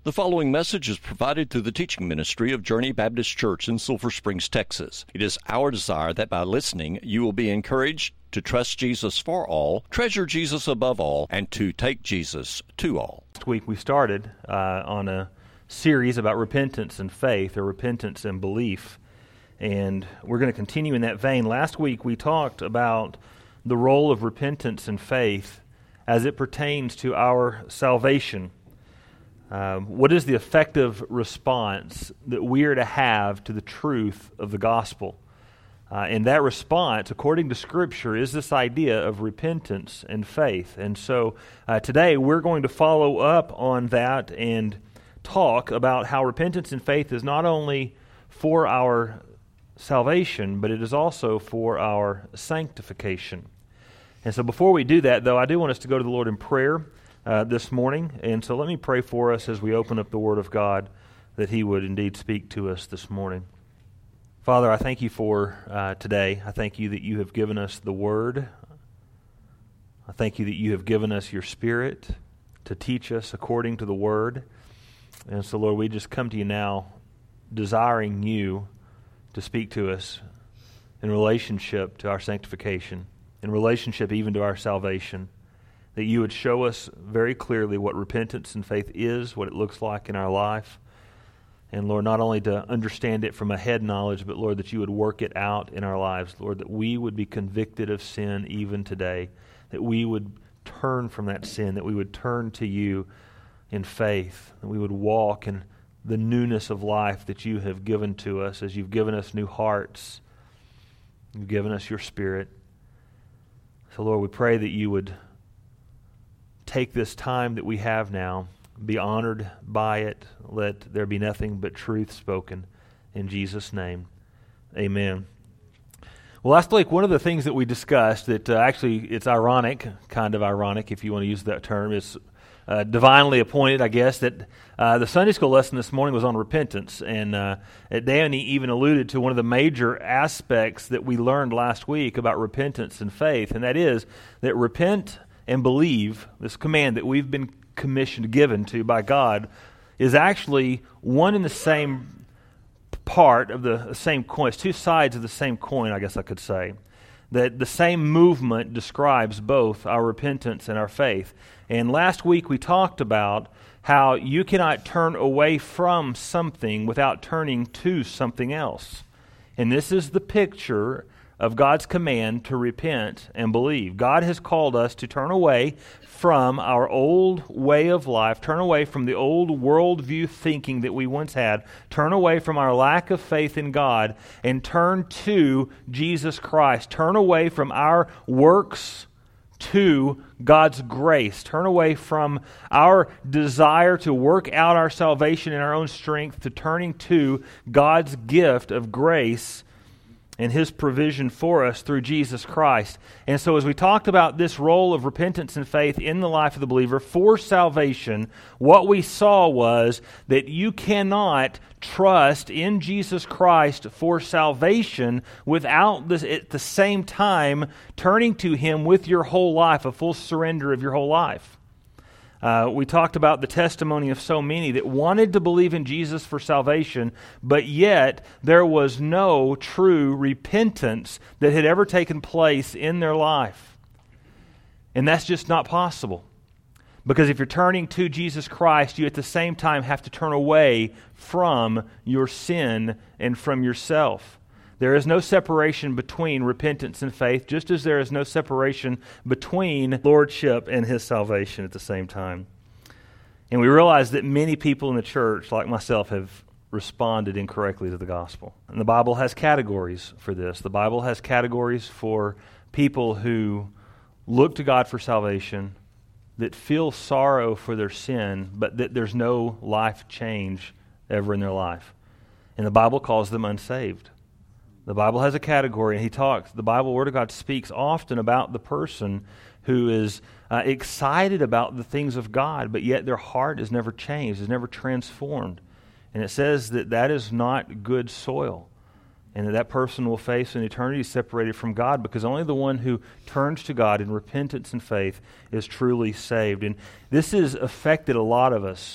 The following message is provided through the teaching ministry of Journey Baptist Church in Sulphur Springs, Texas. It is our desire that by listening, you will be encouraged to trust Jesus for all, treasure Jesus above all, and to take Jesus to all. Last week we started on a series about repentance and faith, or repentance and belief, and we're going to continue in that vein. Last week we talked about the role of repentance and faith as it pertains to our salvation. What is the effective response that we are to have to the truth of the gospel? And that response, according to Scripture, is this idea of repentance and faith. And so today we're going to follow up on that and talk about how repentance and faith is not only for our salvation, but it is also for our sanctification. And so before we do that, though, I do want us to go to the Lord in prayer this morning. And so let me pray for us as we open up the Word of God, that He would indeed speak to us this morning. Father, I thank You for today. I thank You that You have given us the Word. I thank You that You have given us Your Spirit to teach us according to the Word. And so, Lord, we just come to You now desiring You to speak to us in relationship to our sanctification, in relationship even to our salvation, that You would show us very clearly what repentance and faith is, what it looks like in our life. And Lord, not only to understand it from a head knowledge, but Lord, that You would work it out in our lives. Lord, that we would be convicted of sin even today, that we would turn from that sin, that we would turn to You in faith, that we would walk in the newness of life that You have given to us, as You've given us new hearts. You've given us Your Spirit. So Lord, we pray that You would take this time that we have now, be honored by it. Let there be nothing but truth spoken. In Jesus' name, amen. Well, last week, one of the things that we discussed that actually it's ironic, kind of ironic if you want to use that term, is divinely appointed, I guess, that the Sunday school lesson this morning was on repentance. And Danny even alluded to one of the major aspects that we learned last week about repentance and faith, and that is that repent and believe, this command that we've been commissioned, given to by God, is actually one and the same part of the same coin. It's two sides of the same coin, I guess I could say. That the same movement describes both our repentance and our faith. And last week we talked about how you cannot turn away from something without turning to something else. And this is the picture of God's command to repent and believe. God has called us to turn away from our old way of life, turn away from the old worldview thinking that we once had, turn away from our lack of faith in God, and turn to Jesus Christ. Turn away from our works to God's grace. Turn away from our desire to work out our salvation in our own strength to turning to God's gift of grace and His provision for us through Jesus Christ. And so as we talked about this role of repentance and faith in the life of the believer for salvation, what we saw was that you cannot trust in Jesus Christ for salvation without this, at the same time turning to Him with your whole life, a full surrender of your whole life. We talked about the testimony of so many that wanted to believe in Jesus for salvation, but yet there was no true repentance that had ever taken place in their life. And that's just not possible. Because if you're turning to Jesus Christ, you at the same time have to turn away from your sin and from yourself. There is no separation between repentance and faith, just as there is no separation between lordship and His salvation at the same time. And we realize that many people in the church, like myself, have responded incorrectly to the gospel. And the Bible has categories for this. The Bible has categories for people who look to God for salvation, that feel sorrow for their sin, but that there's no life change ever in their life. And the Bible calls them unsaved. The Bible has a category, and the Bible, Word of God, speaks often about the person who is excited about the things of God, but yet their heart is never changed, is never transformed. And it says that that is not good soil, and that person will face an eternity separated from God, because only the one who turns to God in repentance and faith is truly saved. And this has affected a lot of us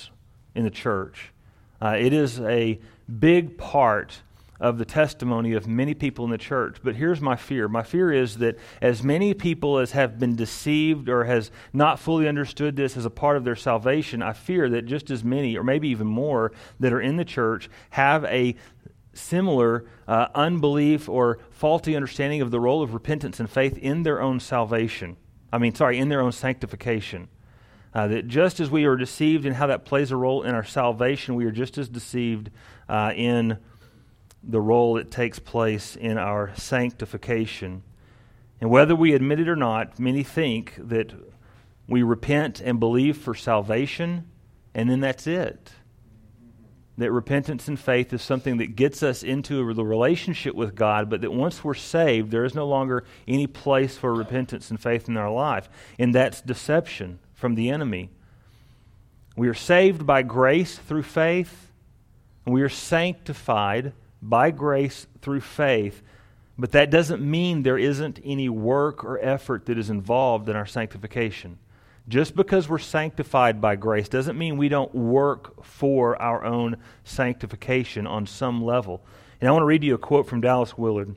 in the church. It is a big part of the testimony of many people in the church. But here's my fear. My fear is that as many people as have been deceived or has not fully understood this as a part of their salvation, I fear that just as many, or maybe even more, that are in the church have a similar unbelief or faulty understanding of the role of repentance and faith in their own salvation. In their own sanctification. That just as we are deceived in how that plays a role in our salvation, we are just as deceived in the role it takes place in our sanctification. And whether we admit it or not, many think that we repent and believe for salvation, and then that's it. That repentance and faith is something that gets us into the relationship with God, but that once we're saved, there is no longer any place for repentance and faith in our life. And that's deception from the enemy. We are saved by grace through faith, and we are sanctified by grace through faith, but that doesn't mean there isn't any work or effort that is involved in our sanctification. Just because we're sanctified by grace doesn't mean we don't work for our own sanctification on some level. And I want to read you a quote from Dallas Willard.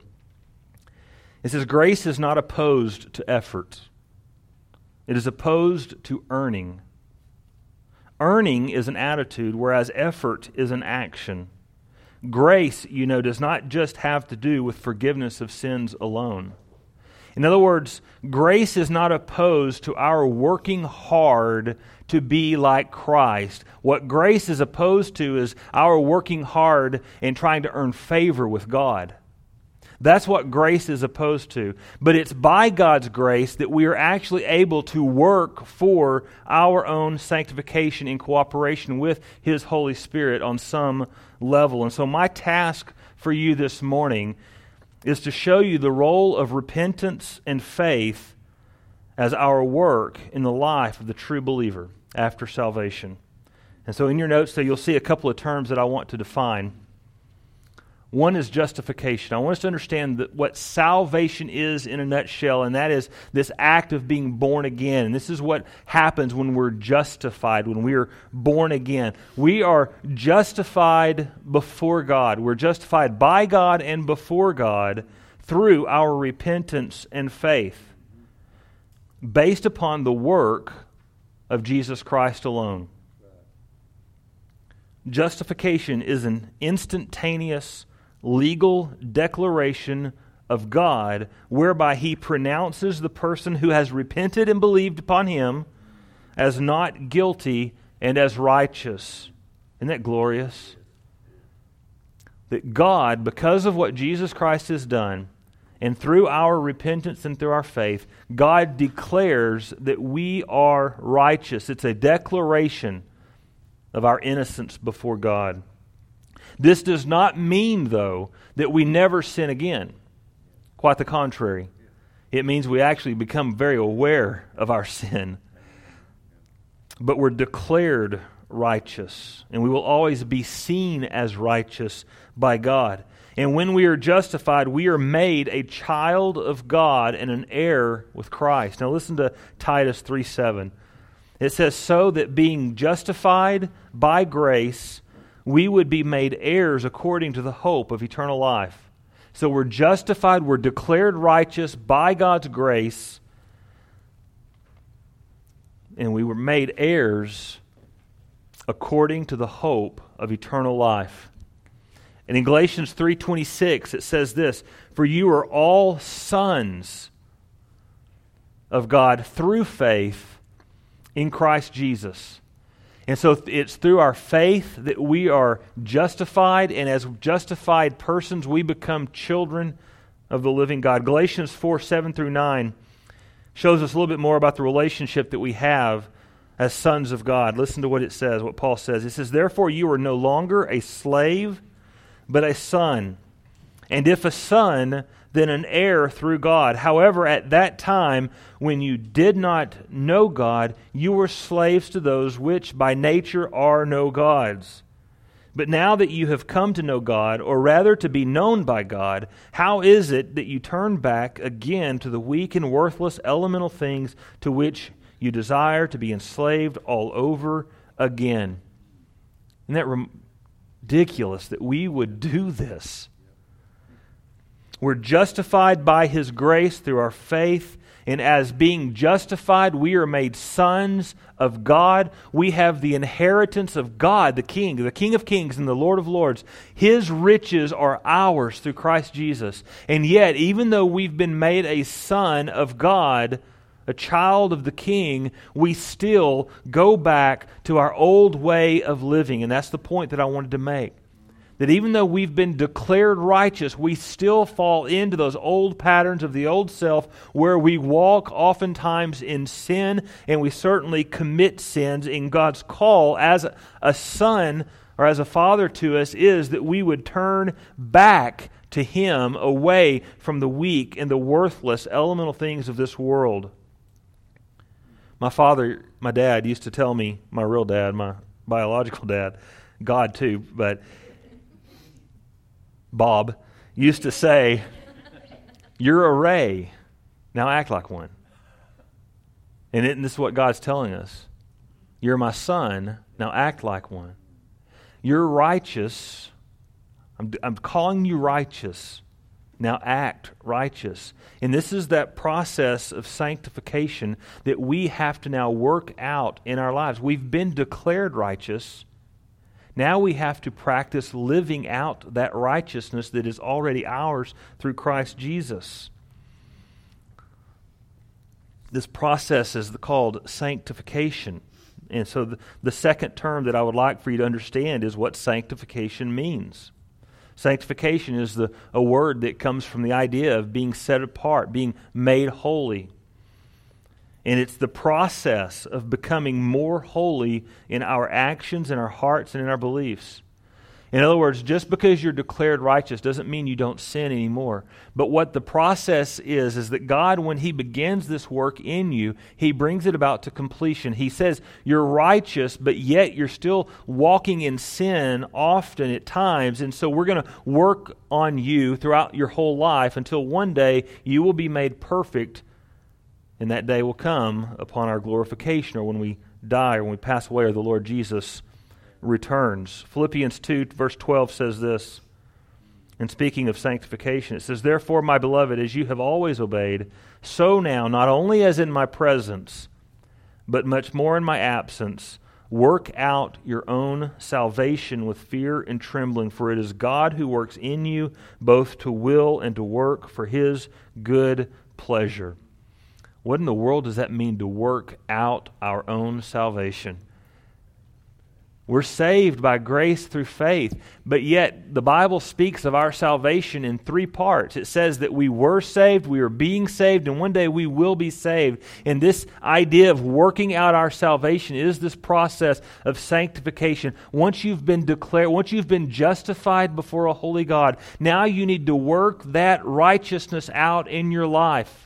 It says, "Grace is not opposed to effort. It is opposed to earning. Earning is an attitude, whereas effort is an action. Grace, does not just have to do with forgiveness of sins alone. In other words, grace is not opposed to our working hard to be like Christ. What grace is opposed to is our working hard and trying to earn favor with God. That's what grace is opposed to. But it's by God's grace that we are actually able to work for our own sanctification in cooperation with His Holy Spirit on some level. And so my task for you this morning is to show you the role of repentance and faith as our work in the life of the true believer after salvation. And so in your notes there, you'll see a couple of terms that I want to define. One is justification. I want us to understand what salvation is in a nutshell, and that is this act of being born again. And this is what happens when we're justified, when we are born again. We are justified before God. We're justified by God and before God through our repentance and faith, based upon the work of Jesus Christ alone. Justification is an instantaneous legal declaration of God whereby He pronounces the person who has repented and believed upon Him as not guilty and as righteous. Isn't that glorious? That God, because of what Jesus Christ has done, and through our repentance and through our faith, God declares that we are righteous. It's a declaration of our innocence before God. This does not mean, though, that we never sin again. Quite the contrary. It means we actually become very aware of our sin. But we're declared righteous, and we will always be seen as righteous by God. And when we are justified, we are made a child of God and an heir with Christ. Now listen to Titus 3:7. It says, "So that being justified by grace, we would be made heirs according to the hope of eternal life." So we're justified, we're declared righteous by God's grace, and we were made heirs according to the hope of eternal life. And in Galatians 3:26 it says this, "For you are all sons of God through faith in Christ Jesus." And so it's through our faith that we are justified, and as justified persons, we become children of the living God. Galatians 4:7-9 shows us a little bit more about the relationship that we have as sons of God. Listen to what it says, what Paul says. It says, "Therefore you are no longer a slave, but a son. And if a son, then an heir through God. However, at that time, when you did not know God, you were slaves to those which by nature are no gods. But now that you have come to know God, or rather to be known by God, how is it that you turn back again to the weak and worthless elemental things to which you desire to be enslaved all over again?" Isn't that ridiculous that we would do this? We're justified by His grace through our faith, and as being justified, we are made sons of God. We have the inheritance of God, the King of Kings and the Lord of Lords. His riches are ours through Christ Jesus. And yet, even though we've been made a son of God, a child of the King, we still go back to our old way of living. And that's the point that I wanted to make. That even though we've been declared righteous, we still fall into those old patterns of the old self where we walk oftentimes in sin, and we certainly commit sins. And God's call as a son or as a father to us is that we would turn back to Him, away from the weak and the worthless elemental things of this world. My dad used to tell me, my real dad, my biological dad, God too, but Bob used to say, "You're a ray, now act like one." And this is what God's telling us. You're my son, now act like one. You're righteous. I'm calling you righteous. Now act righteous. And this is that process of sanctification that we have to now work out in our lives. We've been declared righteous. Now we have to practice living out that righteousness that is already ours through Christ Jesus. This process is called sanctification. And so the second term that I would like for you to understand is what sanctification means. Sanctification is a word that comes from the idea of being set apart, being made holy. And it's the process of becoming more holy in our actions, in our hearts, and in our beliefs. In other words, just because you're declared righteous doesn't mean you don't sin anymore. But what the process is that God, when He begins this work in you, He brings it about to completion. He says you're righteous, but yet you're still walking in sin often at times. And so we're going to work on you throughout your whole life until one day you will be made perfect. And that day will come upon our glorification, or when we die, or when we pass away, or the Lord Jesus returns. Philippians 2, verse 12 says this, and speaking of sanctification, it says, "Therefore, my beloved, as you have always obeyed, so now, not only as in my presence, but much more in my absence, work out your own salvation with fear and trembling, for it is God who works in you both to will and to work for His good pleasure." What in the world does that mean, to work out our own salvation? We're saved by grace through faith, but yet the Bible speaks of our salvation in three parts. It says that we were saved, we are being saved, and one day we will be saved. And this idea of working out our salvation is this process of sanctification. Once you've been declared, once you've been justified before a holy God, now you need to work that righteousness out in your life.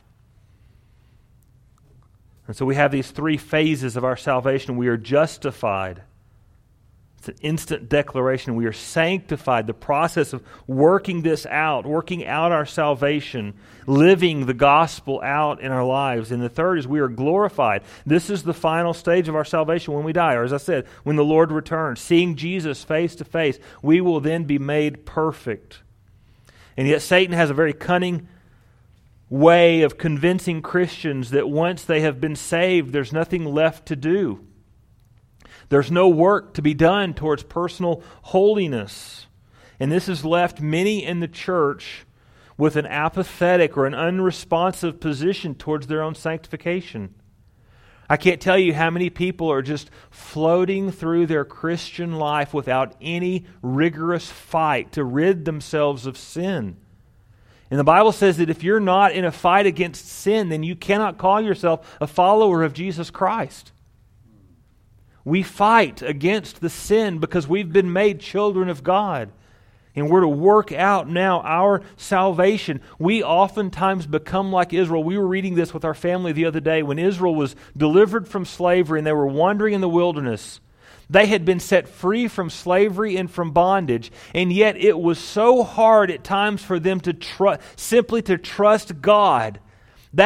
And so we have these three phases of our salvation. We are justified. It's an instant declaration. We are sanctified. The process of working this out, working out our salvation, living the gospel out in our lives. And the third is we are glorified. This is the final stage of our salvation when we die. Or as I said, when the Lord returns, seeing Jesus face to face, we will then be made perfect. And yet Satan has a very cunning way of convincing Christians that once they have been saved, there's nothing left to do. There's no work to be done towards personal holiness. And this has left many in the church with an apathetic or an unresponsive position towards their own sanctification. I can't tell you how many people are just floating through their Christian life without any rigorous fight to rid themselves of sin. And the Bible says that if you're not in a fight against sin, then you cannot call yourself a follower of Jesus Christ. We fight against the sin because we've been made children of God. And we're to work out now our salvation. We oftentimes become like Israel. We were reading this with our family the other day when Israel was delivered from slavery and they were wandering in the wilderness. They had been set free from slavery and from bondage, and yet it was so hard at times for them to simply to trust God. That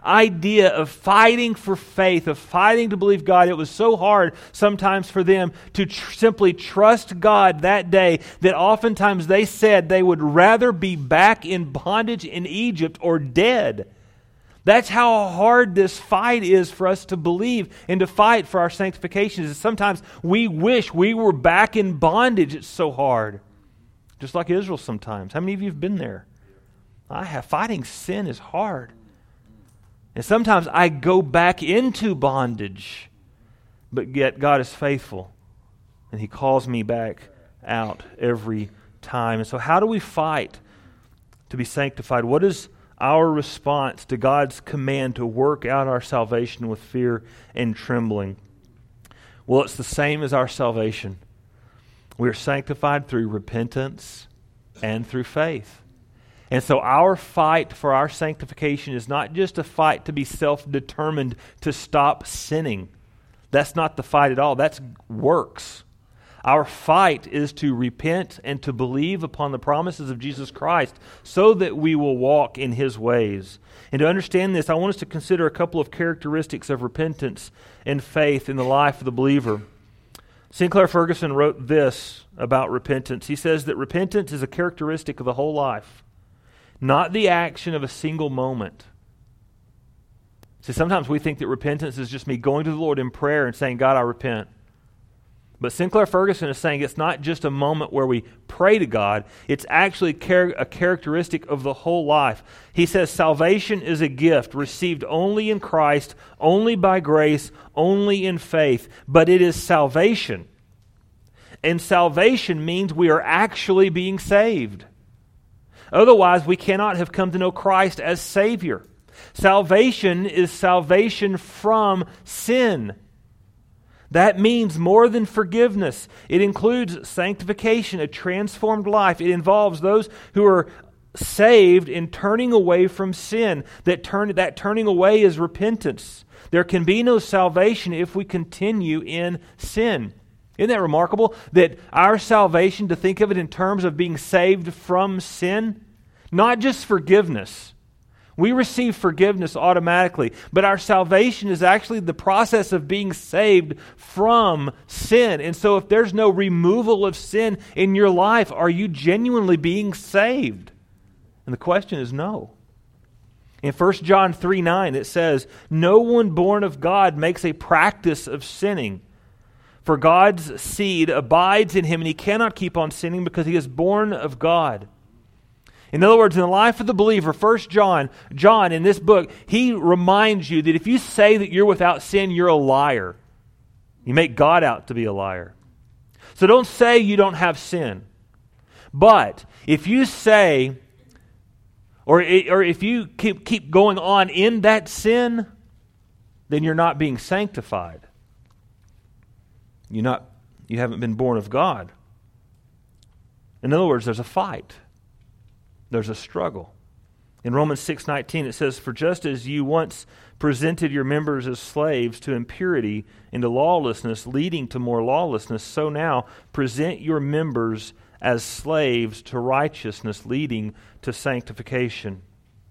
idea of fighting for faith, of fighting to believe God. It was so hard sometimes for them to simply trust God that day that oftentimes they said they would rather be back in bondage in Egypt or dead. That's how hard this fight is for us to believe and to fight for our sanctification. Sometimes we wish we were back in bondage. It's so hard. Just like Israel sometimes. How many of you have been there? I have. Fighting sin is hard. And sometimes I go back into bondage. But yet God is faithful. And He calls me back out every time. And so how do we fight to be sanctified? What is our response to God's command to work out our salvation with fear and trembling? Well, it's the same as our salvation. We are sanctified through repentance and through faith. And so our fight for our sanctification is not just a fight to be self-determined to stop sinning. That's not the fight at all. That's works. Our fight is to repent and to believe upon the promises of Jesus Christ so that we will walk in His ways. And to understand this, I want us to consider a couple of characteristics of repentance and faith in the life of the believer. Sinclair Ferguson wrote this about repentance. He says that repentance is a characteristic of the whole life, not the action of a single moment. See, sometimes we think that repentance is just me going to the Lord in prayer and saying, God, I repent. But Sinclair Ferguson is saying it's not just a moment where we pray to God. It's actually a characteristic of the whole life. He says salvation is a gift received only in Christ, only by grace, only in faith. But it is salvation. And salvation means we are actually being saved. Otherwise, we cannot have come to know Christ as Savior. Salvation is salvation from sin. That means more than forgiveness. It includes sanctification, a transformed life. It involves those who are saved in turning away from sin. That turning away is repentance. There can be no salvation if we continue in sin. Isn't that remarkable? That our salvation, to think of it in terms of being saved from sin, not just forgiveness. We receive forgiveness automatically, but our salvation is actually the process of being saved from sin. And so if there's no removal of sin in your life, are you genuinely being saved? And the question is no. In 1 John 3:9 it says, "No one born of God makes a practice of sinning. For God's seed abides in him, and he cannot keep on sinning because he is born of God." In other words, in the life of the believer, 1 John in this book, he reminds you that if you say that you're without sin, you're a liar. You make God out to be a liar. So don't say you don't have sin. But if you say, or if you keep going on in that sin, then you're not being sanctified. You haven't been born of God. In other words, there's a fight. There's a struggle. In Romans 6:19 it says, "For just as you once presented your members as slaves to impurity and to lawlessness, leading to more lawlessness, so now present your members as slaves to righteousness, leading to sanctification."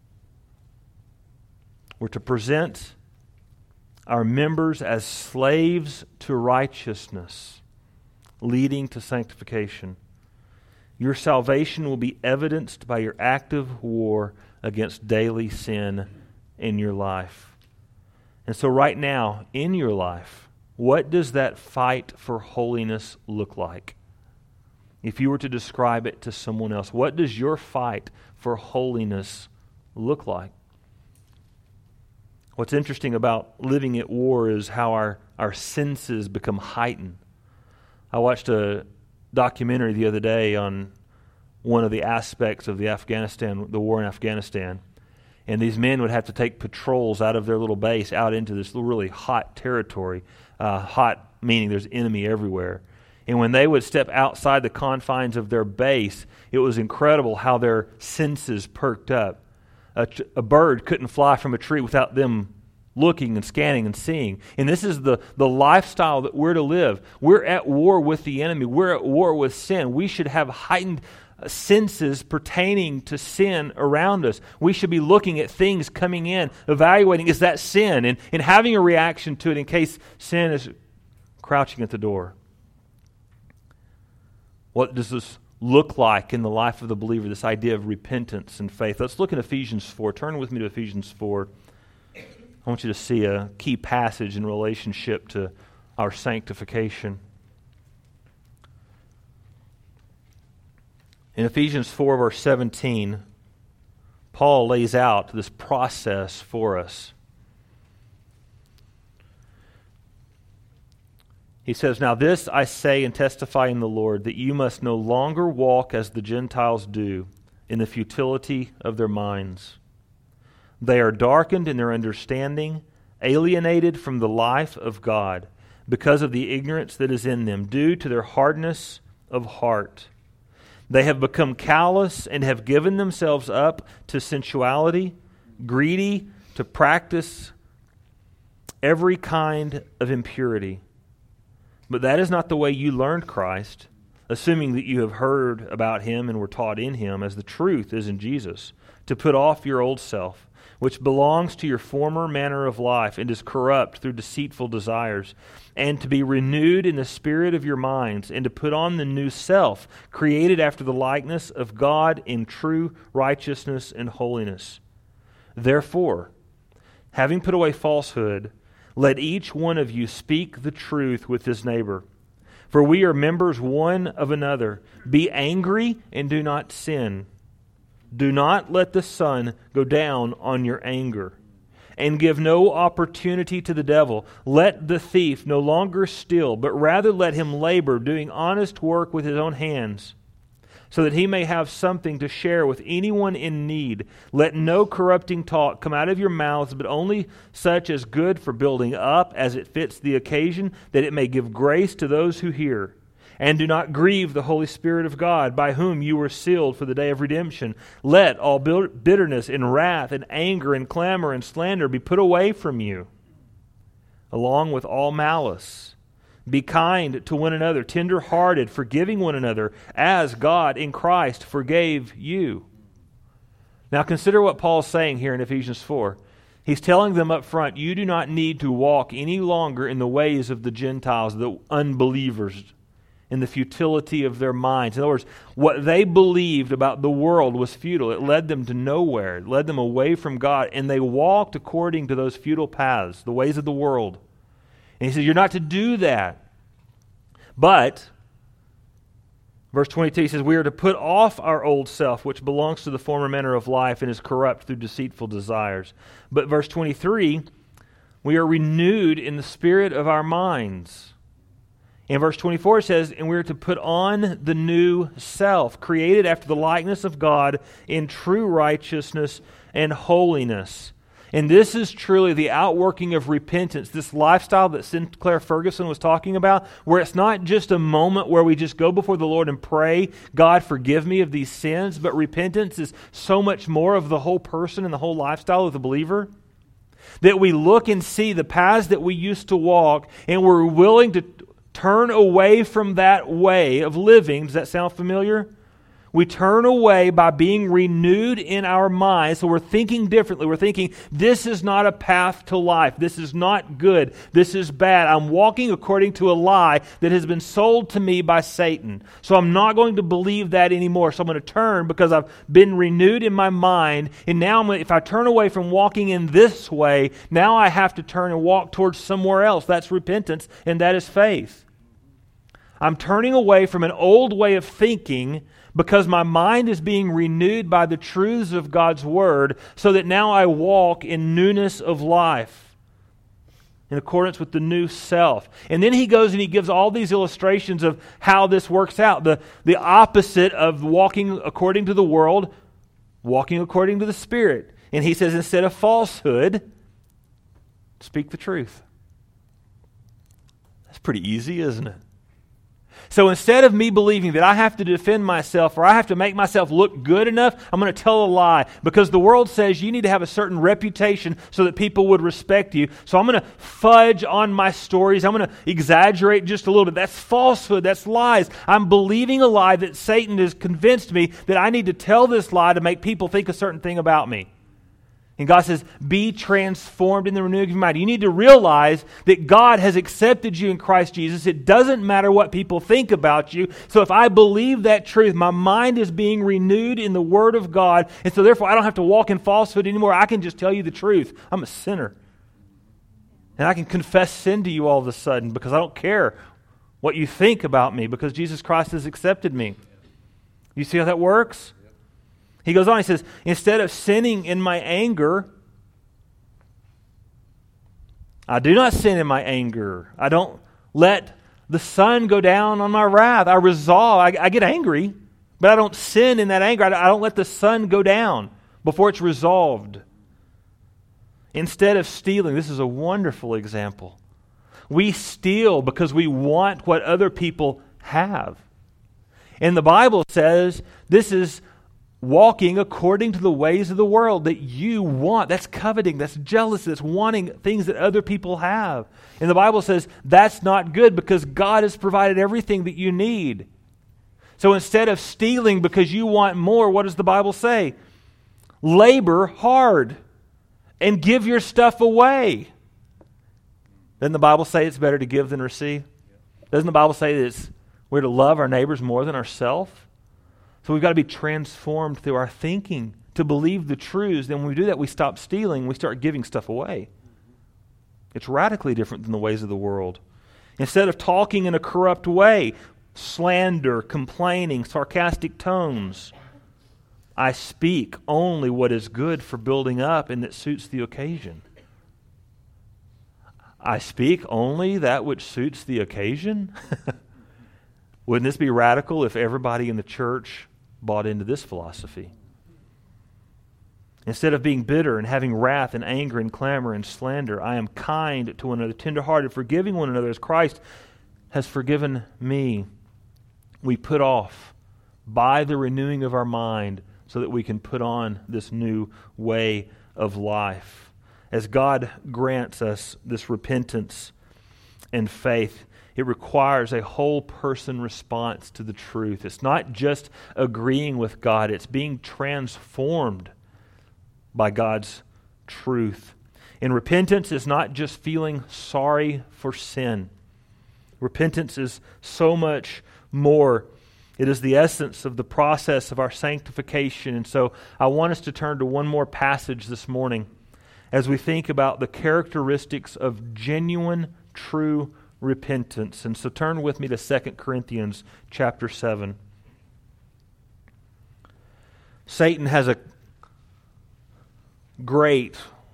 We're to present our members as slaves to righteousness, leading to sanctification. Your salvation will be evidenced by your active war against daily sin in your life. And so right now, in your life, what does that fight for holiness look like? If you were to describe it to someone else, what does your fight for holiness look like? What's interesting about living at war is how our senses become heightened. I watched a documentary the other day on one of the aspects of the war in Afghanistan. And these men would have to take patrols out of their little base out into this really hot territory. Hot meaning there's enemy everywhere. And when they would step outside the confines of their base, it was incredible how their senses perked up. A bird couldn't fly from a tree without them looking and scanning and seeing. And this is the lifestyle that we're to live. We're at war with the enemy. We're at war with sin. We should have heightened senses pertaining to sin around us. We should be looking at things coming in, evaluating, is that sin? And having a reaction to it in case sin is crouching at the door. What does this look like in the life of the believer, this idea of repentance and faith? Let's look at Ephesians 4. Turn with me to Ephesians 4. I want you to see a key passage in relationship to our sanctification. In Ephesians 4, verse 17, Paul lays out this process for us. He says, "Now this I say and testify in the Lord, that you must no longer walk as the Gentiles do, in the futility of their minds. They are darkened in their understanding, alienated from the life of God, because of the ignorance that is in them, due to their hardness of heart. They have become callous and have given themselves up to sensuality, greedy to practice every kind of impurity. But that is not the way you learned Christ, assuming that you have heard about Him and were taught in Him, as the truth is in Jesus, to put off your old self, which belongs to your former manner of life and is corrupt through deceitful desires, and to be renewed in the spirit of your minds, and to put on the new self, created after the likeness of God in true righteousness and holiness. Therefore, having put away falsehood, let each one of you speak the truth with his neighbor. For we are members one of another. Be angry and do not sin. Do not let the sun go down on your anger, and give no opportunity to the devil. Let the thief no longer steal, but rather let him labor, doing honest work with his own hands, so that he may have something to share with anyone in need. Let no corrupting talk come out of your mouths, but only such as good for building up, as it fits the occasion, that it may give grace to those who hear. And do not grieve the Holy Spirit of God, by whom you were sealed for the day of redemption. Let all bitterness and wrath and anger and clamor and slander be put away from you, along with all malice. Be kind to one another, tender-hearted, forgiving one another, as God in Christ forgave you." Now consider what Paul's saying here in Ephesians 4. He's telling them up front, you do not need to walk any longer in the ways of the Gentiles, the unbelievers, in the futility of their minds. In other words, what they believed about the world was futile. It led them to nowhere. It led them away from God, and they walked according to those futile paths, the ways of the world. And he says, you're not to do that. But, verse 22, he says, we are to put off our old self, which belongs to the former manner of life and is corrupt through deceitful desires. But verse 23, we are renewed in the spirit of our minds. In verse 24 it says, and we are to put on the new self, created after the likeness of God in true righteousness and holiness. And this is truly the outworking of repentance, this lifestyle that Sinclair Ferguson was talking about, where it's not just a moment where we just go before the Lord and pray, God, forgive me of these sins, but repentance is so much more of the whole person and the whole lifestyle of the believer, that we look and see the paths that we used to walk, and we're willing to turn away from that way of living. Does that sound familiar? We turn away by being renewed in our minds, so we're thinking differently. We're thinking, this is not a path to life. This is not good. This is bad. I'm walking according to a lie that has been sold to me by Satan. So I'm not going to believe that anymore. So I'm going to turn because I've been renewed in my mind. And now if I turn away from walking in this way, now I have to turn and walk towards somewhere else. That's repentance, and that is faith. I'm turning away from an old way of thinking because my mind is being renewed by the truths of God's Word, so that now I walk in newness of life, in accordance with the new self. And then he goes and he gives all these illustrations of how this works out. The opposite of walking according to the world, walking according to the Spirit. And he says, instead of falsehood, speak the truth. That's pretty easy, isn't it? So instead of me believing that I have to defend myself or I have to make myself look good enough, I'm going to tell a lie because the world says you need to have a certain reputation so that people would respect you. So I'm going to fudge on my stories. I'm going to exaggerate just a little bit. That's falsehood. That's lies. I'm believing a lie that Satan has convinced me that I need to tell this lie to make people think a certain thing about me. And God says, be transformed in the renewing of your mind. You need to realize that God has accepted you in Christ Jesus. It doesn't matter what people think about you. So if I believe that truth, my mind is being renewed in the Word of God. And so therefore I don't have to walk in falsehood anymore. I can just tell you the truth. I'm a sinner. And I can confess sin to you all of a sudden because I don't care what you think about me because Jesus Christ has accepted me. You see how that works? He goes on, he says, instead of sinning in my anger, I do not sin in my anger. I don't let the sun go down on my wrath. I resolve, I get angry, but I don't sin in that anger. I don't let the sun go down before it's resolved. Instead of stealing, this is a wonderful example. We steal because we want what other people have. And the Bible says this is walking according to the ways of the world that you want. That's coveting, that's jealousy, that's wanting things that other people have. And the Bible says that's not good because God has provided everything that you need. So instead of stealing because you want more, what does the Bible say? Labor hard and give your stuff away. Doesn't the Bible say it's better to give than receive? Doesn't the Bible say that we're to love our neighbors more than ourselves? So we've got to be transformed through our thinking to believe the truths. Then when we do that, we stop stealing. We start giving stuff away. It's radically different than the ways of the world. Instead of talking in a corrupt way, slander, complaining, sarcastic tones, I speak only what is good for building up and that suits the occasion. I speak only that which suits the occasion? Wouldn't this be radical if everybody in the church bought into this philosophy? Instead of being bitter and having wrath and anger and clamor and slander, I am kind to one another, tenderhearted, forgiving one another as Christ has forgiven me. We put off by the renewing of our mind so that we can put on this new way of life. As God grants us this repentance and faith, it requires a whole person response to the truth. It's not just agreeing with God, it's being transformed by God's truth. And repentance is not just feeling sorry for sin. Repentance is so much more. It is the essence of the process of our sanctification. And so I want us to turn to one more passage this morning as we think about the characteristics of genuine, true repentance. And so turn with me to 2 Corinthians chapter 7. Satan has a great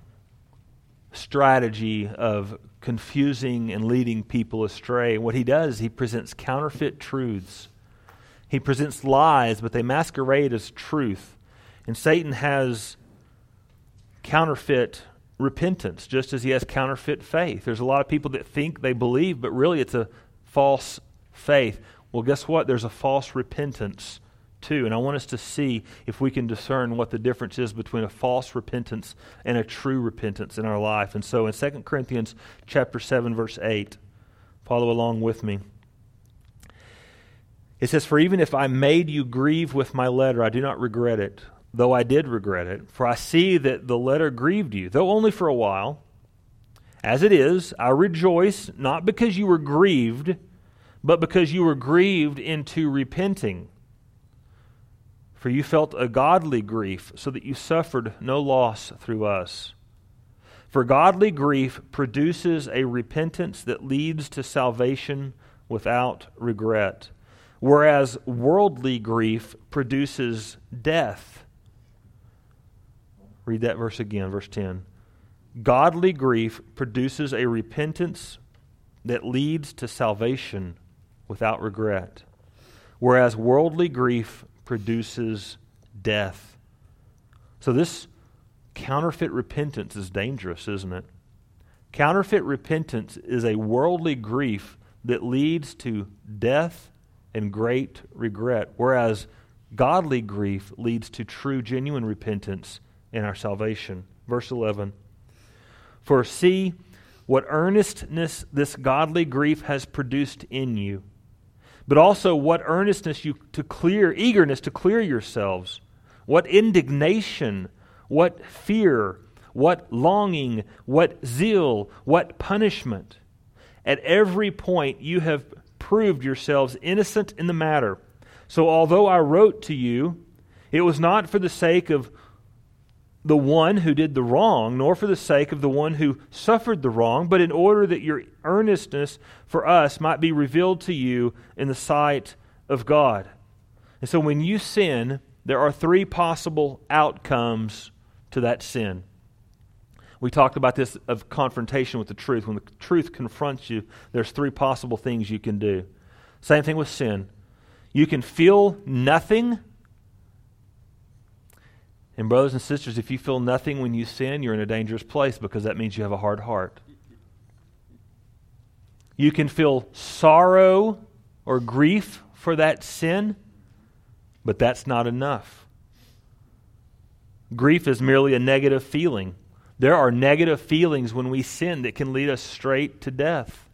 strategy of confusing and leading people astray. What he does, he presents counterfeit truths. He presents lies, but they masquerade as truth. And Satan has counterfeit repentance, just as he has counterfeit faith. There's a lot of people that think they believe, but really it's a false faith. Well, guess what? There's a false repentance too. And I want us to see if we can discern what the difference is between a false repentance and a true repentance in our life. And so in 2 Corinthians chapter 7, verse 8, follow along with me. It says, "For even if I made you grieve with my letter, I do not regret it, though I did regret it. For I see that the letter grieved you, though only for a while. As it is, I rejoice, not because you were grieved, but because you were grieved into repenting. For you felt a godly grief, so that you suffered no loss through us. For godly grief produces a repentance that leads to salvation without regret, whereas worldly grief produces death." Read that verse again, verse 10. "Godly grief produces a repentance that leads to salvation without regret, whereas worldly grief produces death." So this counterfeit repentance is dangerous, isn't it? Counterfeit repentance is a worldly grief that leads to death and great regret, whereas godly grief leads to true, genuine repentance and our salvation. Verse 11, for see what earnestness this godly grief has produced in you, but also what earnestness eagerness to clear yourselves, what indignation, what fear, what longing, what zeal, what punishment. At every point you have proved yourselves innocent in the matter. So although I wrote to you, it was not for the sake of the one who did the wrong, nor for the sake of the one who suffered the wrong, but in order that your earnestness for us might be revealed to you in the sight of God. And so when you sin, there are three possible outcomes to that sin. We talked about this of confrontation with the truth. When the truth confronts you, there's three possible things you can do. Same thing with sin. You can feel nothing. And brothers and sisters, if you feel nothing when you sin, you're in a dangerous place because that means you have a hard heart. You can feel sorrow or grief for that sin, but that's not enough. Grief is merely a negative feeling. There are negative feelings when we sin that can lead us straight to death.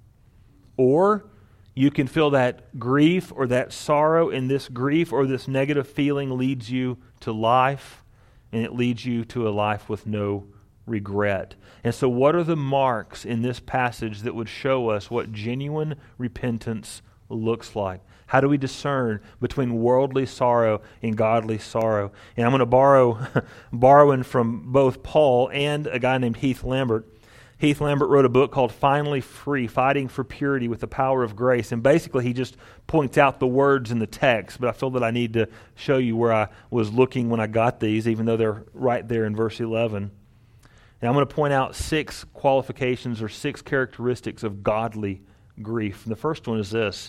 Or you can feel that grief or that sorrow, and this grief or this negative feeling leads you to life, and it leads you to a life with no regret. And so what are the marks in this passage that would show us what genuine repentance looks like? How do we discern between worldly sorrow and godly sorrow? And I'm going to borrowing from both Paul and a guy named Heath Lambert. Heath Lambert wrote a book called Finally Free, Fighting for Purity with the Power of Grace. And basically he just points out the words in the text, but I feel that I need to show you where I was looking when I got these, even though they're right there in verse 11. And I'm going to point out 6 qualifications or 6 characteristics of godly grief. And the first one is this: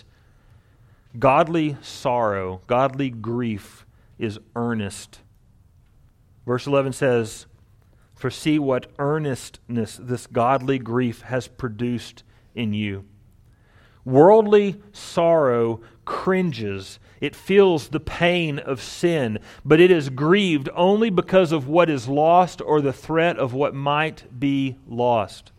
godly sorrow, godly grief is earnest. Verse 11 says, for see what earnestness this godly grief has produced in you. Worldly sorrow cringes. It feels the pain of sin, but it is grieved only because of what is lost or the threat of what might be lost.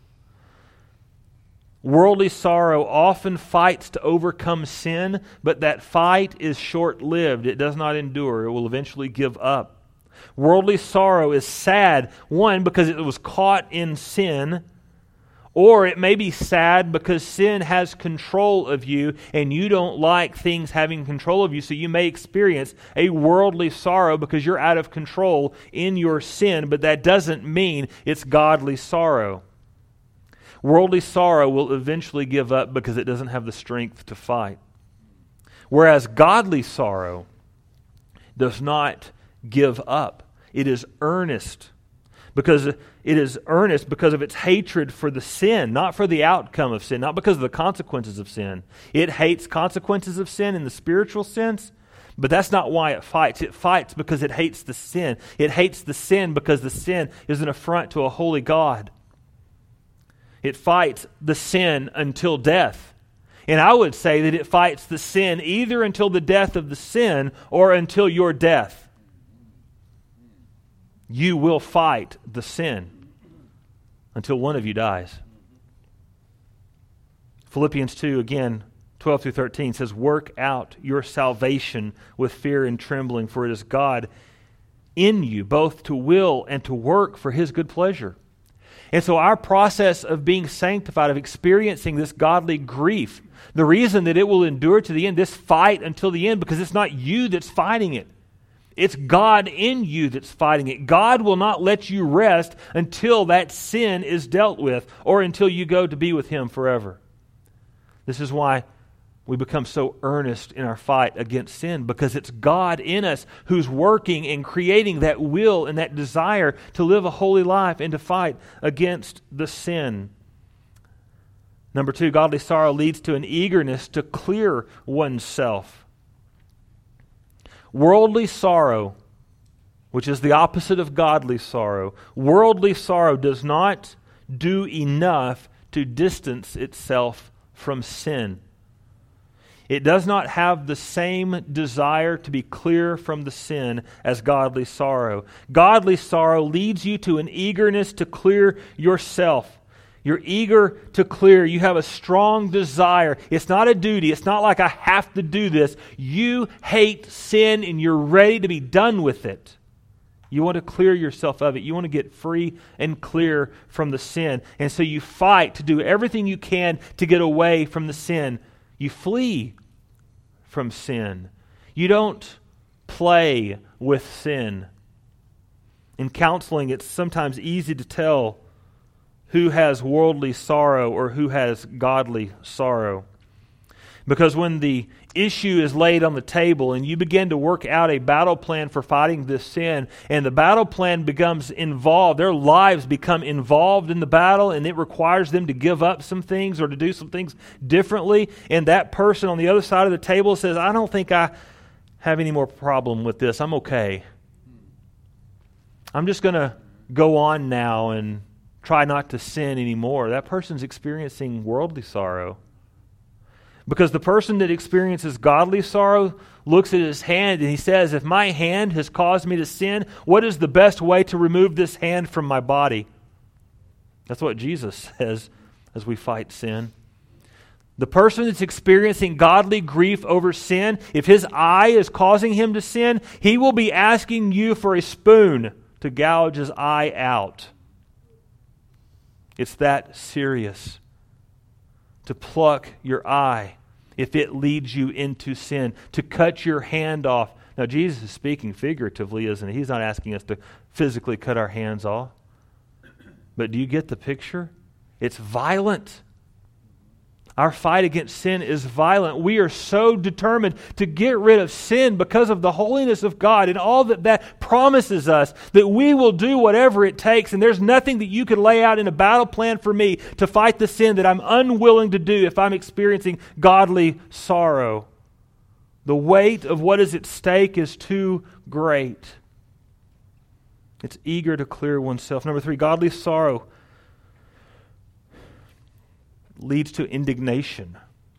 Worldly sorrow often fights to overcome sin, but that fight is short-lived. It does not endure. It will eventually give up. Worldly sorrow is sad, one, because it was caught in sin, or it may be sad because sin has control of you and you don't like things having control of you, so you may experience a worldly sorrow because you're out of control in your sin, but that doesn't mean it's godly sorrow. Worldly sorrow will eventually give up because it doesn't have the strength to fight. Whereas godly sorrow does not give up. It is earnest because of its hatred for the sin, not for the outcome of sin, not because of the consequences of sin. It hates consequences of sin in the spiritual sense, but that's not why it fights. It fights because it hates the sin. It hates the sin because the sin is an affront to a holy God. It fights the sin until death. And I would say that it fights the sin either until the death of the sin or until your death. You will fight the sin until one of you dies. Philippians 2, again, 12 through 13 says, work out your salvation with fear and trembling, for it is God in you, both to will and to work for His good pleasure. And so our process of being sanctified, of experiencing this godly grief, the reason that it will endure to the end, this fight until the end, because it's not you that's fighting it. It's God in you that's fighting it. God will not let you rest until that sin is dealt with or until you go to be with Him forever. This is why we become so earnest in our fight against sin, because it's God in us who's working and creating that will and that desire to live a holy life and to fight against the sin. Number 2, godly sorrow leads to an eagerness to clear oneself. Worldly sorrow, which is the opposite of godly sorrow, worldly sorrow does not do enough to distance itself from sin. It does not have the same desire to be clear from the sin as godly sorrow. Godly sorrow leads you to an eagerness to clear yourself. You're eager to clear. You have a strong desire. It's not a duty. It's not like I have to do this. You hate sin and you're ready to be done with it. You want to clear yourself of it. You want to get free and clear from the sin. And so you fight to do everything you can to get away from the sin. You flee from sin. You don't play with sin. In counseling, it's sometimes easy to tell who has worldly sorrow or who has godly sorrow. Because when the issue is laid on the table and you begin to work out a battle plan for fighting this sin, and the battle plan becomes involved, their lives become involved in the battle, and it requires them to give up some things or to do some things differently, and that person on the other side of the table says, I don't think I have any more problem with this. I'm okay. I'm just going to go on now and try not to sin anymore. That person's experiencing worldly sorrow. Because the person that experiences godly sorrow looks at his hand and he says, if my hand has caused me to sin, what is the best way to remove this hand from my body? That's what Jesus says as we fight sin. The person that's experiencing godly grief over sin, if his eye is causing him to sin, he will be asking you for a spoon to gouge his eye out. It's that serious. To pluck your eye if it leads you into sin, to cut your hand off. Now, Jesus is speaking figuratively, isn't he? He's not asking us to physically cut our hands off. But do you get the picture? It's violent. Our fight against sin is violent. We are so determined to get rid of sin because of the holiness of God and all that promises us that we will do whatever it takes. And there's nothing that you can lay out in a battle plan for me to fight the sin that I'm unwilling to do if I'm experiencing godly sorrow. The weight of what is at stake is too great. It's eager to clear oneself. Number 3, godly sorrow leads to indignation.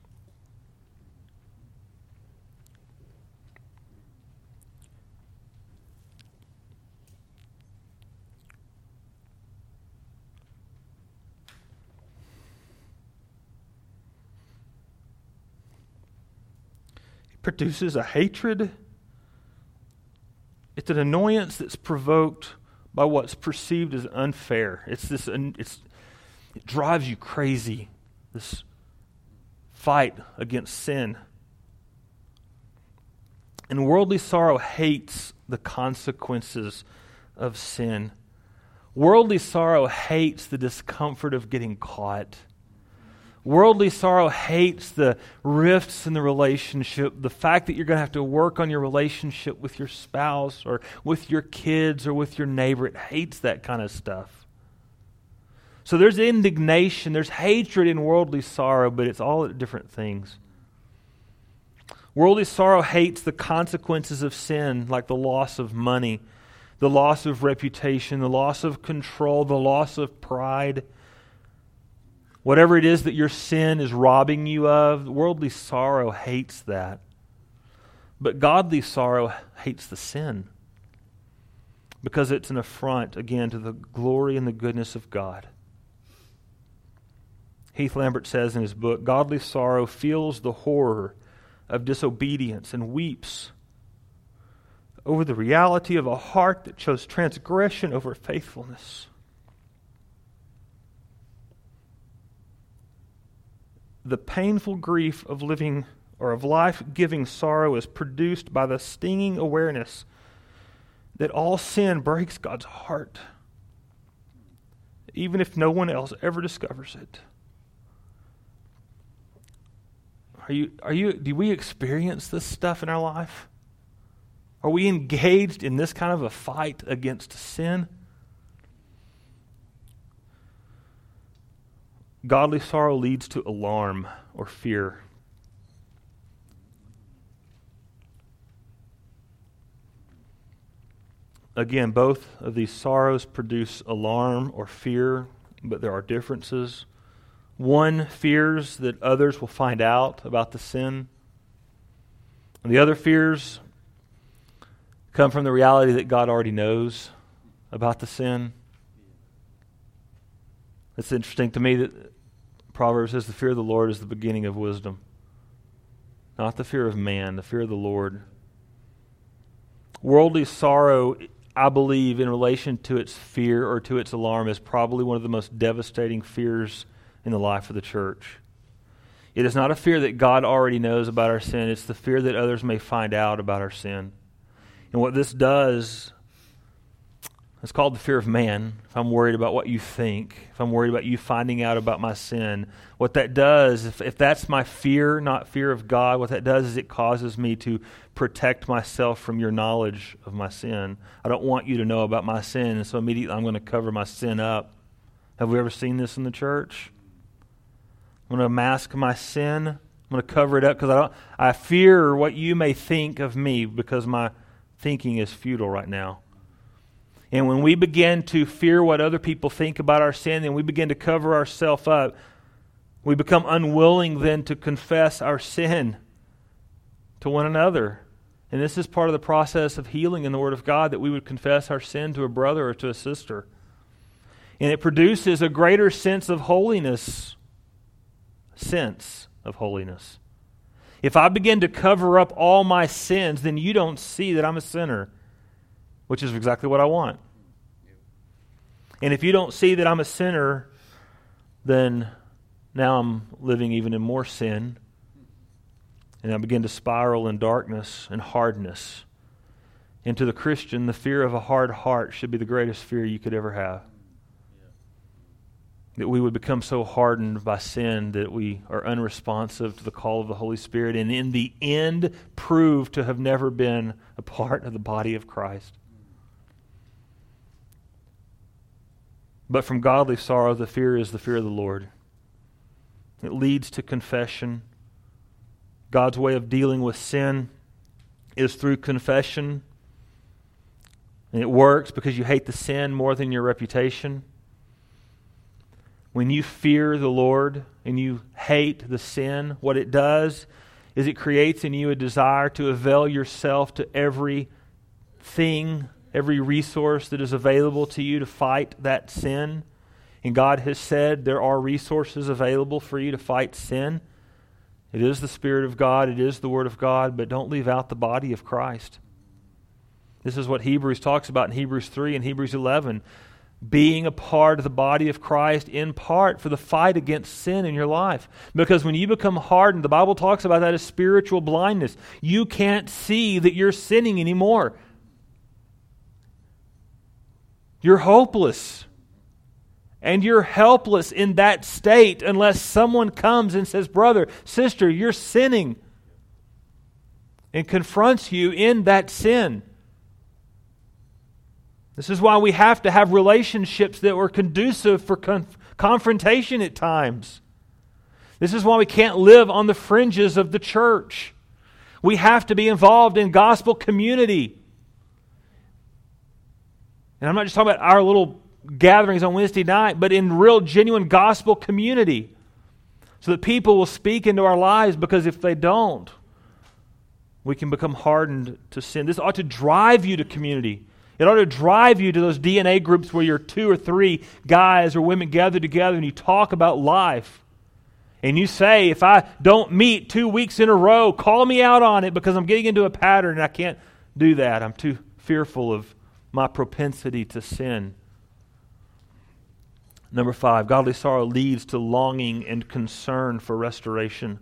It produces a hatred. It's an annoyance that's provoked by what's perceived as unfair. It drives you crazy. This fight against sin. And worldly sorrow hates the consequences of sin. Worldly sorrow hates the discomfort of getting caught. Worldly sorrow hates the rifts in the relationship, the fact that you're going to have to work on your relationship with your spouse or with your kids or with your neighbor. It hates that kind of stuff. So there's indignation, there's hatred in worldly sorrow, but it's all different things. Worldly sorrow hates the consequences of sin, like the loss of money, the loss of reputation, the loss of control, the loss of pride. Whatever it is that your sin is robbing you of, worldly sorrow hates that. But godly sorrow hates the sin because it's an affront, again, to the glory and the goodness of God. Heath Lambert says in his book, godly sorrow feels the horror of disobedience and weeps over the reality of a heart that chose transgression over faithfulness. The painful grief of living or of life-giving sorrow is produced by the stinging awareness that all sin breaks God's heart, even if no one else ever discovers it. Do we experience this stuff in our life? Are we engaged in this kind of a fight against sin? Godly sorrow leads to alarm or fear. Again, both of these sorrows produce alarm or fear, but there are differences. One fears that others will find out about the sin. The other fears come from the reality that God already knows about the sin. It's interesting to me that Proverbs says the fear of the Lord is the beginning of wisdom. Not the fear of man, the fear of the Lord. Worldly sorrow, I believe, in relation to its fear or to its alarm, is probably one of the most devastating fears in the life of the church. It is not a fear that God already knows about our sin. It's the fear that others may find out about our sin. And what this does, it's called the fear of man. If I'm worried about what you think, if I'm worried about you finding out about my sin, what that does, if that's my fear, not fear of God, what that does is it causes me to protect myself from your knowledge of my sin. I don't want you to know about my sin, and so immediately I'm going to cover my sin up. Have we ever seen this in the church? I'm going to mask my sin. I'm going to cover it up because I fear what you may think of me because my thinking is futile right now. And when we begin to fear what other people think about our sin, and we begin to cover ourselves up, we become unwilling then to confess our sin to one another. And this is part of the process of healing in the Word of God, that we would confess our sin to a brother or to a sister. And it produces a greater sense of holiness. If I begin to cover up all my sins, then you don't see that I'm a sinner, which is exactly what I want. And if you don't see that I'm a sinner, then now I'm living even in more sin. And I begin to spiral in darkness and hardness. And to the Christian, the fear of a hard heart should be the greatest fear you could ever have. That we would become so hardened by sin that we are unresponsive to the call of the Holy Spirit, and in the end prove to have never been a part of the body of Christ. But from godly sorrow, the fear is the fear of the Lord. It leads to confession. God's way of dealing with sin is through confession. And it works because you hate the sin more than your reputation. When you fear the Lord and you hate the sin, what it does is it creates in you a desire to avail yourself to every thing, every resource that is available to you to fight that sin. And God has said there are resources available for you to fight sin. It is the Spirit of God, it is the Word of God, but don't leave out the body of Christ. This is what Hebrews talks about in Hebrews 3 and Hebrews 11. Being a part of the body of Christ in part for the fight against sin in your life. Because when you become hardened, the Bible talks about that as spiritual blindness. You can't see that you're sinning anymore. You're hopeless. And you're helpless in that state unless someone comes and says, brother, sister, you're sinning. And confronts you in that sin. This is why we have to have relationships that were conducive for confrontation at times. This is why we can't live on the fringes of the church. We have to be involved in gospel community. And I'm not just talking about our little gatherings on Wednesday night, but in real, genuine gospel community. So that people will speak into our lives, because if they don't, we can become hardened to sin. This ought to drive you to community. It ought to drive you to those DNA groups where you're 2 or 3 guys or women gathered together and you talk about life. And you say, if I don't meet 2 weeks in a row, call me out on it because I'm getting into a pattern and I can't do that. I'm too fearful of my propensity to sin. Number 5, godly sorrow leads to longing and concern for restoration.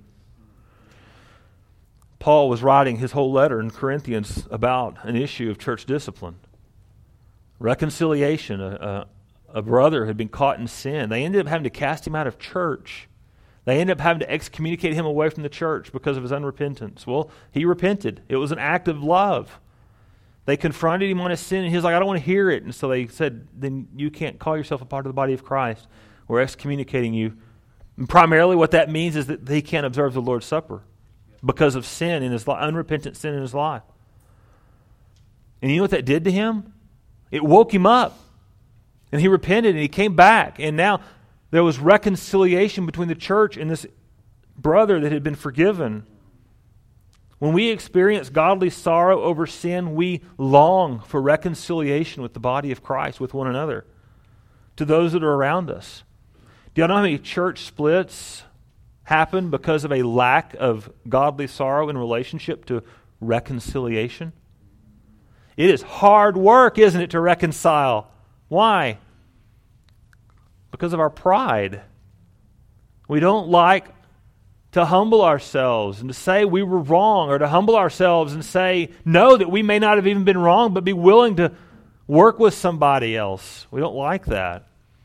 Paul was writing his whole letter in Corinthians about an issue of church discipline. Reconciliation. A brother had been caught in sin. They ended up having to cast him out of church. They ended up having to excommunicate him away from the church because of his unrepentance. Well, he repented. It was an act of love. They confronted him on his sin, and he was like, I don't want to hear it. And so they said, then you can't call yourself a part of the body of Christ. We're excommunicating you. And primarily what that means is that he can't observe the Lord's Supper because of sin in his life, unrepentant sin in his life. And you know what that did to him? It woke him up. And he repented and he came back. And now there was reconciliation between the church and this brother that had been forgiven. When we experience godly sorrow over sin, we long for reconciliation with the body of Christ, with one another, to those that are around us. Do y'all know how many church splits happen because of a lack of godly sorrow in relationship to reconciliation? It is hard work, isn't it, to reconcile? Why? Because of our pride. We don't like to humble ourselves and to say we were wrong, or to humble ourselves and say no, that we may not have even been wrong, but be willing to work with somebody else. We don't like that.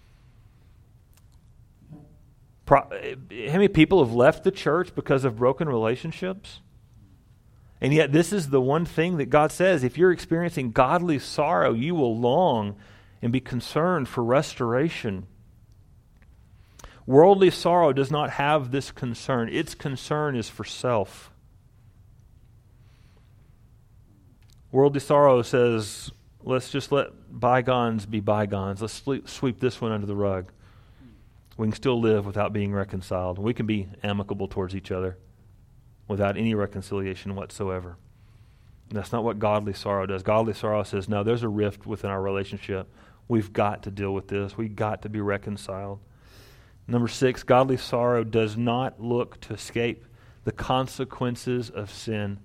How many people have left the church because of broken relationships? And yet this is the one thing that God says, if you're experiencing godly sorrow, you will long and be concerned for restoration. Worldly sorrow does not have this concern. Its concern is for self. Worldly sorrow says, let's just let bygones be bygones. Let's sweep this one under the rug. We can still live without being reconciled. We can be amicable towards each other without any reconciliation whatsoever. And that's not what godly sorrow does. Godly sorrow says, no, there's a rift within our relationship. We've got to deal with this. We've got to be reconciled. Number 6, godly sorrow does not look to escape the consequences of sin.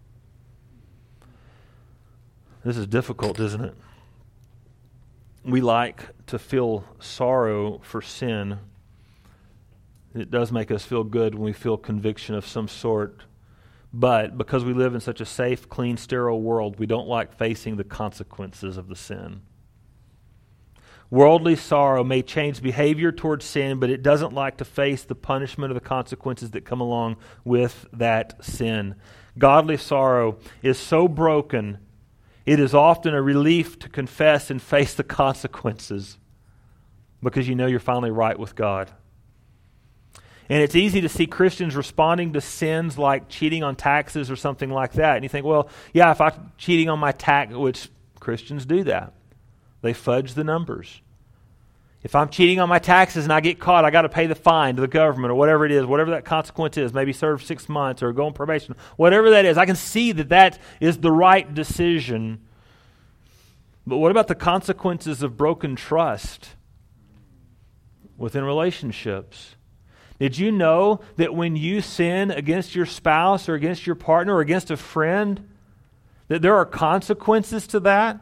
This is difficult, isn't it? We like to feel sorrow for sin. It does make us feel good when we feel conviction of some sort. But because we live in such a safe, clean, sterile world, we don't like facing the consequences of the sin. Worldly sorrow may change behavior towards sin, but it doesn't like to face the punishment of the consequences that come along with that sin. Godly sorrow is so broken, it is often a relief to confess and face the consequences because you know you're finally right with God. And it's easy to see Christians responding to sins like cheating on taxes or something like that. And you think, well, yeah, if I'm cheating on my tax, which Christians do that. They fudge the numbers. If I'm cheating on my taxes and I get caught, I got to pay the fine to the government or whatever it is, whatever that consequence is, maybe serve 6 months or go on probation, whatever that is. I can see that that is the right decision. But what about the consequences of broken trust within relationships? Did you know that when you sin against your spouse or against your partner or against a friend, that there are consequences to that?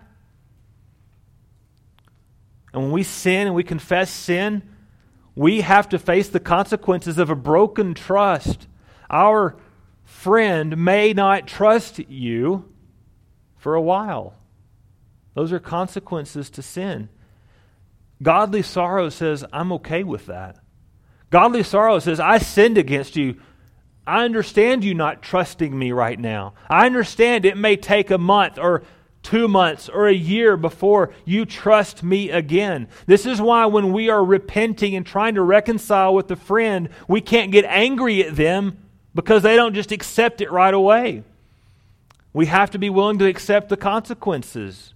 And when we sin and we confess sin, we have to face the consequences of a broken trust. Our friend may not trust you for a while. Those are consequences to sin. Godly sorrow says, I'm okay with that. Godly sorrow says, I sinned against you. I understand you not trusting me right now. I understand it may take a month or 2 months or a year before you trust me again. This is why when we are repenting and trying to reconcile with a friend, we can't get angry at them because they don't just accept it right away. We have to be willing to accept the consequences.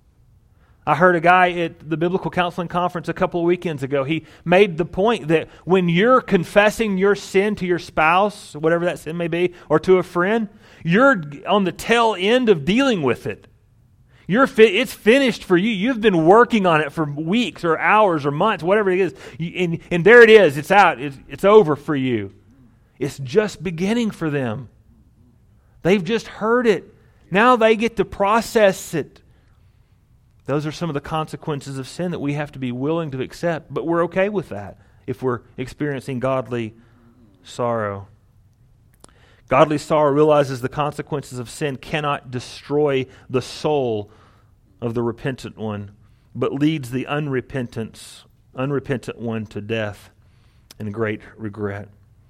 I heard a guy at the Biblical Counseling Conference a couple of weekends ago. He made the point that when you're confessing your sin to your spouse, whatever that sin may be, or to a friend, you're on the tail end of dealing with it. It's finished for you. You've been working on it for weeks or hours or months, whatever it is. And there it is. It's out. It's over for you. It's just beginning for them. They've just heard it. Now they get to process it. Those are some of the consequences of sin that we have to be willing to accept. But we're okay with that if we're experiencing godly sorrow. Godly sorrow realizes the consequences of sin cannot destroy the soul of the repentant one, but leads the unrepentant one to death and great regret.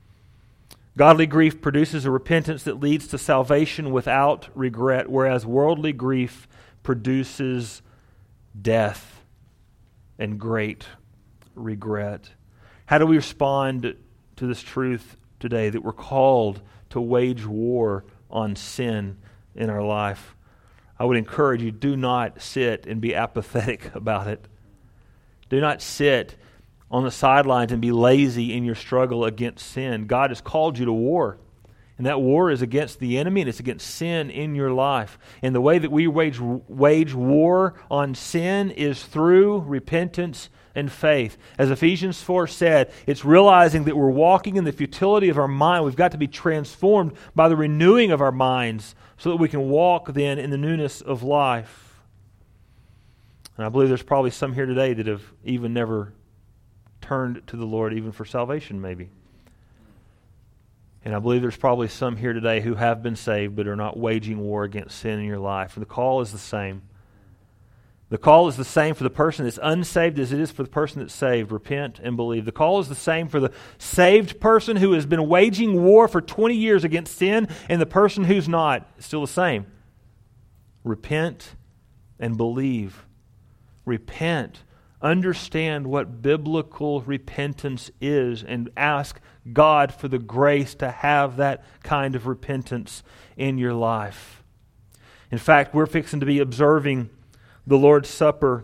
Godly grief produces a repentance that leads to salvation without regret, whereas worldly grief produces death and great regret. How do we respond to this truth today that we're called to wage war on sin in our life? I would encourage you, do not sit and be apathetic about it. Do not sit on the sidelines and be lazy in your struggle against sin. God has called you to war. And that war is against the enemy, and it's against sin in your life. And the way that we wage war on sin is through repentance and faith. As Ephesians 4 said, it's realizing that we're walking in the futility of our mind. We've got to be transformed by the renewing of our minds so that we can walk then in the newness of life. And I believe there's probably some here today that have even never turned to the Lord even for salvation maybe. And I believe there's probably some here today who have been saved but are not waging war against sin in your life. And the call is the same. The call is the same for the person that's unsaved as it is for the person that's saved. Repent and believe. The call is the same for the saved person who has been waging war for 20 years against sin, and the person who's not. It's still the same. Repent and believe. Repent. Understand what biblical repentance is and ask God for the grace to have that kind of repentance in your life. In fact, we're fixing to be observing the Lord's Supper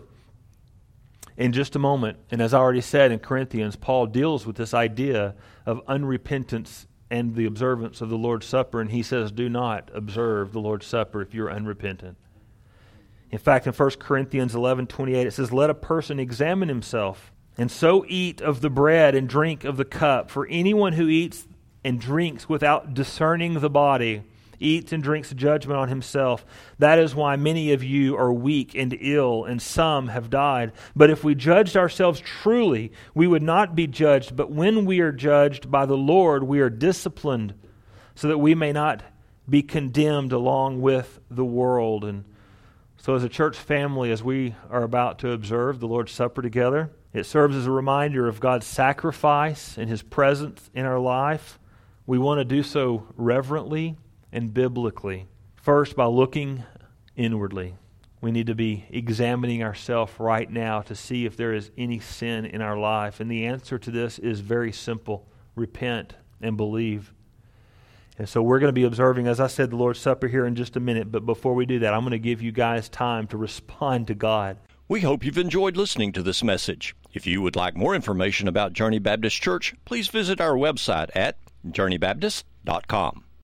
in just a moment. And as I already said in Corinthians, Paul deals with this idea of unrepentance and the observance of the Lord's Supper. And he says, do not observe the Lord's Supper if you're unrepentant. In fact, in 1 Corinthians 11:28, it says, let a person examine himself, and so eat of the bread and drink of the cup. For anyone who eats and drinks without discerning the body eats and drinks judgment on himself. That is why many of you are weak and ill, and some have died. But if we judged ourselves truly, we would not be judged. But when we are judged by the Lord, we are disciplined, so that we may not be condemned along with the world. And so as a church family, as we are about to observe the Lord's Supper together, it serves as a reminder of God's sacrifice and His presence in our life. We want to do so reverently and biblically. First, by looking inwardly. We need to be examining ourselves right now to see if there is any sin in our life. And the answer to this is very simple. Repent and believe. And so we're going to be observing, as I said, the Lord's Supper here in just a minute. But before we do that, I'm going to give you guys time to respond to God. We hope you've enjoyed listening to this message. If you would like more information about Journey Baptist Church, please visit our website at journeybaptist.com.